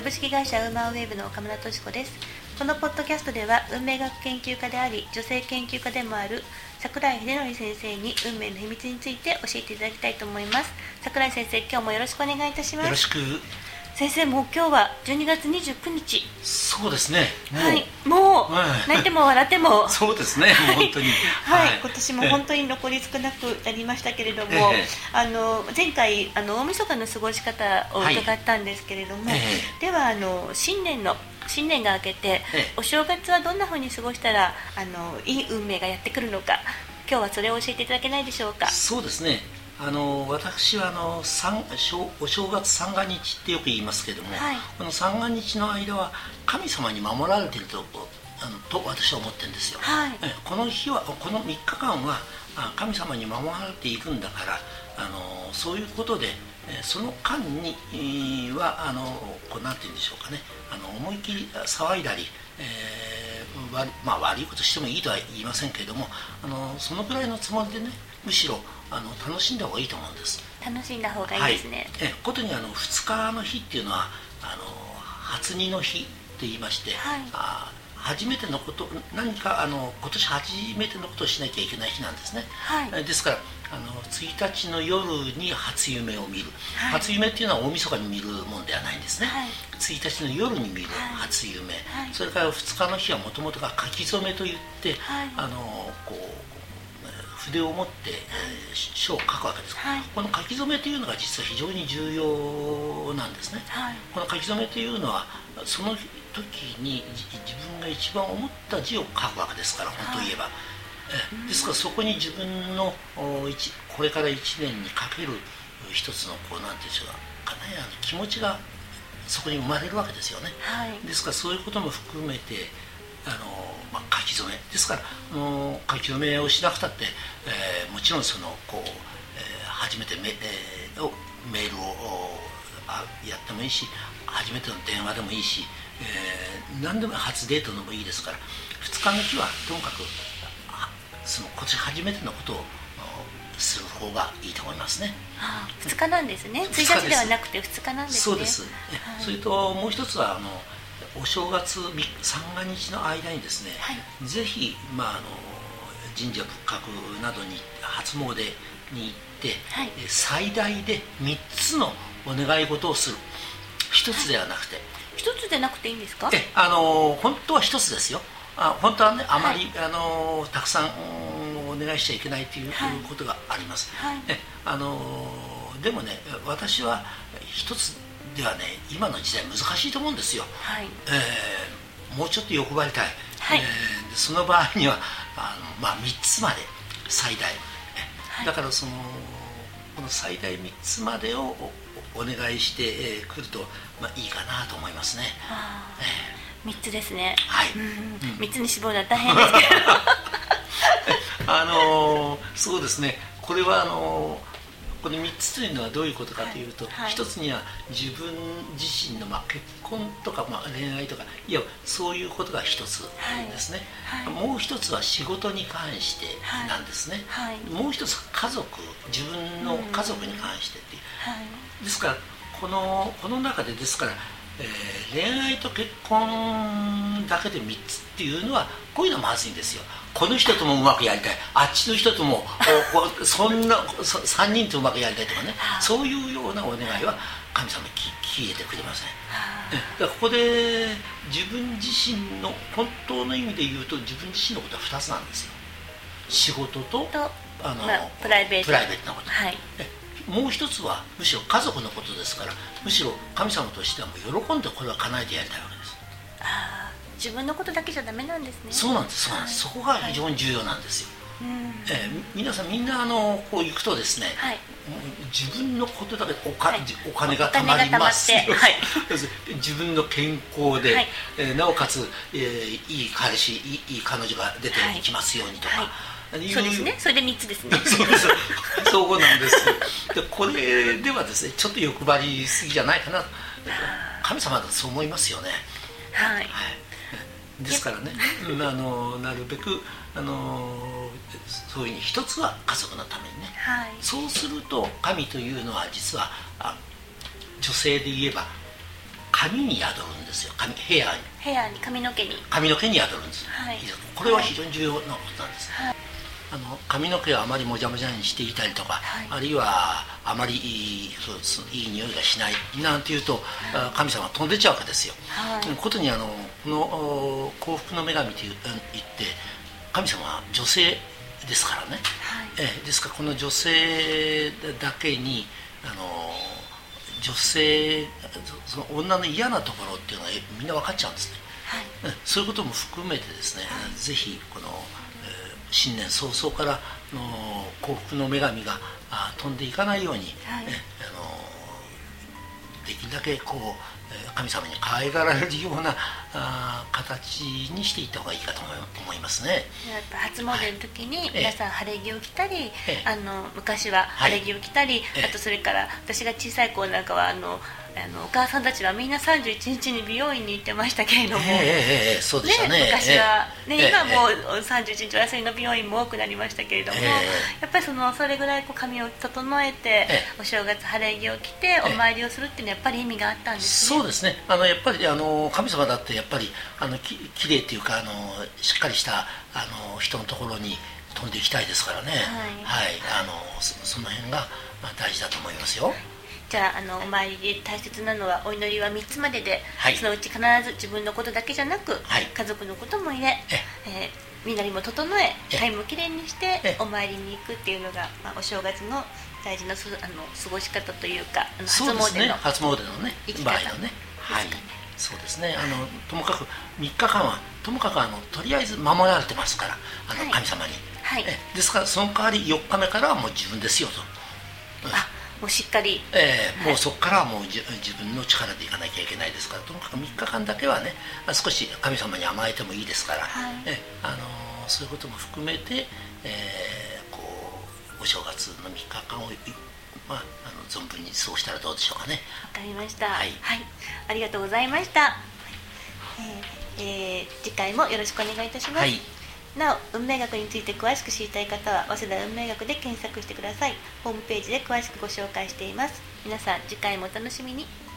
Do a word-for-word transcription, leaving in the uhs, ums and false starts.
株式会社ウーマンウェーブの岡村敏子です。このポッドキャストでは運命学研究家であり女性研究家でもある櫻井秀則先生に運命の秘密について教えていただきたいと思います。櫻井先生、今日もよろしくお願いいたします。 よろしく。 先生、もう今日はじゅうにがつにじゅうくにち。 そうですね。 もう、はい、もう、はい、泣いても笑ってもそうですね、もう本当に、 はいはい、今年も本当に残り少なくなりましたけれども、ええ、あの前回あの大晦日の過ごし方を伺ったんですけれども、はい、ではあの新年の新年が明けて、ええ、お正月はどんなふうに過ごしたらあのいい運命がやってくるのか、今日はそれを教えていただけないでしょうか。 そうですね、あの私はあのお正月三が日ってよく言いますけども、はい、この三が日の間は神様に守られていると、あのと私は思ってるんですよ、はい、この日はこのみっかかんは神様に守られていくんだから、あのそういうことでその間にはあのこうなんて言うんでしょうかね、あの思い切り騒いだり、えー悪まあ、悪いことしてもいいとは言いませんけれども、あのそのくらいのつもりでね、むしろあの楽しんだ方がいいと思うんです。 楽しんだ方がいいですね。 はい、えことにあのふつかの日っていうのはあの初荷の日と言いまして、はい、あ初めてのこと、何かあの今年初めてのことをしなきゃいけない日なんですね、はい、ですからあのついたちの夜に初夢を見る、はい、初夢っていうのは大晦日に見るもんではないんですね、はい、ついたちの夜に見る初夢、はい、それからふつかの日はもともとが書き初めといって、はい、あのこう筆を持って、えー、書を書くわけです、はい、この書き初めというのが実は非常に重要なんですね、はい、この書き初めというのはその時に自分が一番思った字を書くわけですから、本当言えば、はい、えですからそこに自分のこれからいちねんにかける一つのこうなんていうんでしょうかね、あの気持ちがそこに生まれるわけですよね、はい、ですからそういうことも含めてあの、まあ、書き初めですから、あの書き初めをしなくたって、えー、もちろんそのこう、えー、初めてメ,、えー、メールをあやってもいいし、初めての電話でもいいし、えー、何でも初デートでもいいですから、ふつかの日はともかくその今年初めてのことをする方がいいと思いますね。 ああ、ふつかなんですね。ついたちではなくてふつかなんですね。 そうです、はい、それともう一つはあのお正月三が日の間にですね、はい、ぜひ、まあ、あの神社仏閣などに初詣に行って、はい、最大でみっつのお願い事をする。一つではなくて、はい、 一つでなくていいんですか。 えあの本当は一つですよ。あ本当はね、あまり、はい、あのたくさんお願いしちゃいけないということがあります、はい、えあのでもね、私は一つではね、今の時代難しいと思うんですよ、はい、えー、もうちょっと欲張りたい、はい、えー、その場合にはあの、まあ、みっつまで最大、はい、だからそのこの最大みっつまでをお願いしてくると、まあ、いいかなと思いますね。あ、 えーみっつですね。 はい。 うん、みっつに絞るのは大変ですけど。 あのー、そうですね。これはあのー、このみっつというのはどういうことかというと、はいはい、一つには自分自身の、まあ、結婚とか、まあ、恋愛とか、いやそういうことが一つですね、はいはい、もう一つは仕事に関してなんですね、はいはい、もう一つ家族、自分の家族に関してっていう、はい、ですからこの、この中でですから、えー、恋愛と結婚だけでみっつっていうのはこういうのはまずいんですよ。この人ともうまくやりたい、あっちの人ともそんなさんにんとうまくやりたいとかね、そういうようなお願いは神様聞いてくれません。だからここで自分自身の本当の意味で言うと、自分自身のことはふたつなんですよ。仕事とあの、 まあ、プライベート、 プライベートなこと、はい、もう一つはむしろ家族のことですから、むしろ神様としてはもう喜んでこれは叶えてやりたいわけです。 あ、自分のことだけじゃダメなんですね。 そうなんです、そうなんです、はい、そこが非常に重要なんですよ、はい、えー、皆さんみんなあのこう行くとですね、はい、自分のことだけおか、はい、お金がたまりますよ、はい、自分の健康で、はい、えー、なおかつ、えー、いい彼氏、いい、いい彼女が出ていきますようにとか、はいはい、 そうですね、それでみっつですね。 そうです、そうなんですでこれではですね、ちょっと欲張りすぎじゃないかな、神様だとそう思いますよね。はい、はい、ですからね、あのなるべくあのそういうふうに一つは家族のためにね、はい、そうすると神というのは実はあ女性で言えば髪に宿るんですよ。髪ヘアにヘアに髪の毛に髪の毛に宿るんです、 はい、 これは非常に重要なことなんです、はい、あの髪の毛をあまりもじゃもじゃにしていたりとか、はい、あるいはあまりいい、そうです、いい匂いがしないなんていうと、はい、神様が飛んでっちゃうわけですよ、はい、ことにあのこの幸福の女神といって神様は女性ですからね、はい、えですからこの女性だけにあの女性その女の嫌なところっていうのがみんな分かっちゃうんですね、はい、そういうことも含めてですね、はい、ぜひこの、えー、新年早々からの幸福の女神があ飛んでいかないように、はい、えあのできるだけこう神様に可愛がられるようなあ形にしていった方がいいかと思いますね。やっぱ初詣の時に皆さん晴れ着を着たり、あの昔は晴れ着を着たり、はい、あとそれから私が小さい子なんかはあのあのお母さんたちはみんなさんじゅういちにちに美容院に行ってましたけれども、 えーえー、そうでしたね、 昔は、ねえー、今もうさんじゅういちにちお休みの美容院も多くなりましたけれども、えー、やっぱりそのそれぐらいこう髪を整えて、えー、お正月晴れ着を着てお参りをするっていうのはやっぱり意味があったんですね。 そうですね、あのやっぱりあの神様だってやっぱりあのききれいっていうかあのしっかりしたあの人のところに飛んでいきたいですからね、はい、はい、あの そ, その辺が、まあ、大事だと思いますよ。 じゃあ、あのお参りで大切なのはお祈りはみっつまでで、はい、そのうち必ず自分のことだけじゃなく、はい、家族のことも入れ、えー、身なりも整え肺もきれいにしてお参りに行くっていうのが、まあ、お正月の大事なすあの過ごし方というか、あの初詣の初詣のね場合のね、はい、そうですね、あのともかくみっかかんはともかくあのとりあえず守られてますからあの神様に、はい、えですからその代わりよっかめからはもう自分ですよと、 うん、あもうしっかり、 えー、もうそこからはもう自分の力でいかなきゃいけないですから、ともかくみっかかんだけはね少し神様に甘えてもいいですから、はい、えあのそういうことも含めて、えー、こうお正月のみっかかんを、まあ、あの存分に過ごしたらどうでしょうかね。 わかりました、はいはい、ありがとうございました、えーえー、次回もよろしくお願いいたします、はい。なお運命学について詳しく知りたい方は早稲田運命学で検索してください。ホームページで詳しくご紹介しています。皆さん次回もお楽しみに。